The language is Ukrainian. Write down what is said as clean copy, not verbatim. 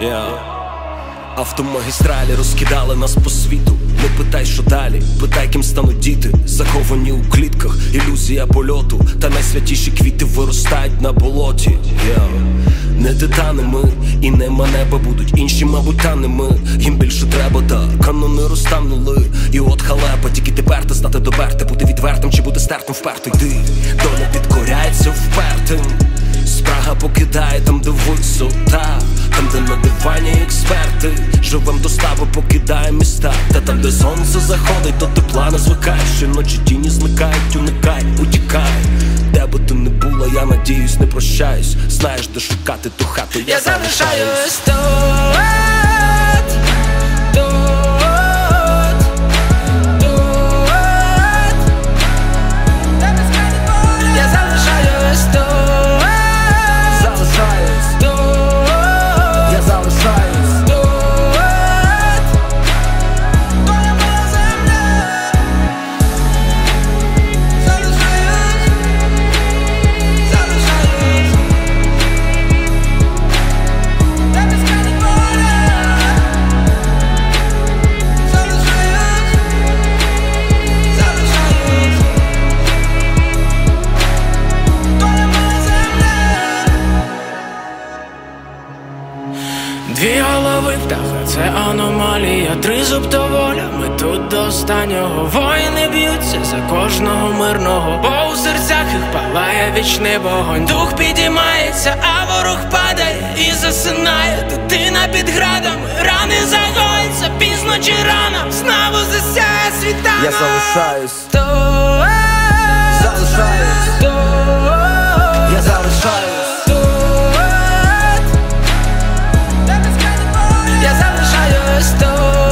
Автомагістралі розкидали нас по світу. Не питай, що далі, питай, ким стануть діти. Заховані у клітках, ілюзія польоту. Та найсвятіші квіти виростають на болоті. Не титани ми, і нема неба будуть. Інші, мабуть, та не ми. Їм більше треба, та канони розтанули. І от халепа, тільки тепер ти знати доберти. Бути відвертим чи бути стертим вперто йди. Доля підкоряється впертим. Спрага покидає там, де висота. Там, де на дивані експерти. Живем до стави, покидає міста. Та там, де сонце заходить, до тепла не звикай. Щоночі тіні зникають, уникай, утікай. Де би ти не була, я надіюсь, не прощаюсь. Знаєш, де шукати ту хату, я залишаюсь тут. Дві голови птаха, це аномалія, тризуб то воля, ми тут до останнього. Воїни б'ються за кожного мирного, бо у серцях їх палає вічний вогонь. Дух підіймається, а ворог падає і засинає. Дитина під градами, рани загоїться, пізно чи рано, знову засяє світанок. Я залишаюсь, я залишаюсь. Я залишаюсь тут.